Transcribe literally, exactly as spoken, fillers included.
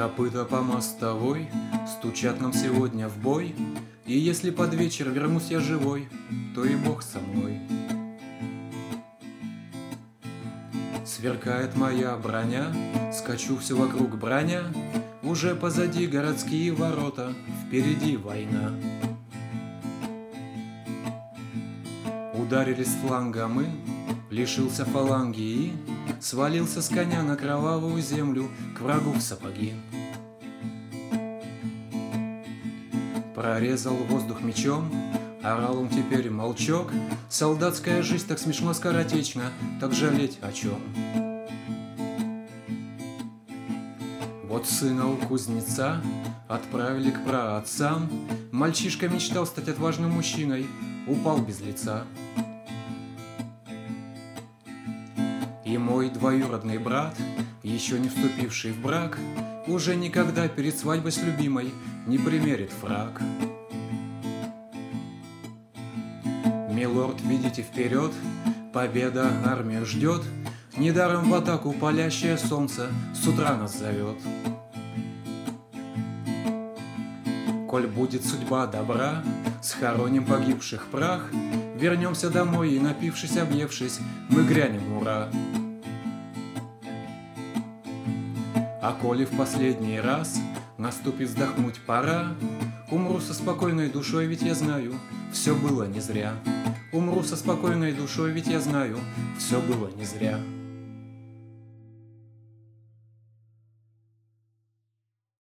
Копыта по мостовой стучат нам сегодня в бой, и если под вечер вернусь я живой, то и Бог со мной. Сверкает моя броня, скачу все вокруг броня, уже позади городские ворота, впереди война. Ударились с фланга мы, лишился фаланги и свалился с коня на кровавую землю к врагу в сапоги. Прорезал воздух мечом, орал он теперь молчок. Солдатская жизнь так смешно скоротечна, так жалеть о чем? Вот сына у кузнеца отправили к праотцам. Мальчишка мечтал стать отважным мужчиной, упал без лица. И мой двоюродный брат, еще не вступивший в брак, уже никогда перед свадьбой с любимой не примерит фрак. Милорд, видите вперед, победа армию ждет, недаром в атаку палящее солнце с утра нас зовет. Коль будет судьба добра, схороним погибших прах, вернемся домой и, напившись, объевшись, мы грянем ура. А коли в последний раз наступит вздохнуть пора, умру со спокойной душой, ведь я знаю, все было не зря. Умру со спокойной душой, ведь я знаю, все было не зря.